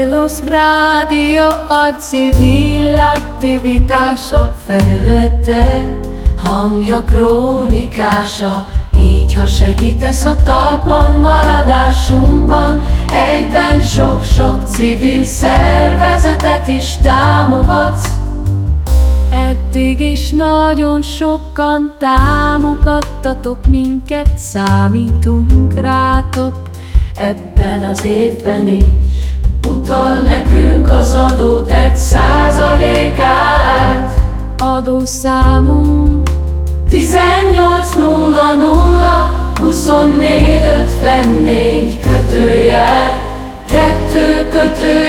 Telos rádió a civil aktivitások felülete, hangja krónikása. Így, ha segítesz a talpon maradásunkban, egyben sok-sok civil szervezetet is támogatsz. Eddig is nagyon sokan támogattatok minket, számítunk rátok. Ebben az évben is utal nekünk az adót 1%-át. Adószámunk 1800 24 54 /2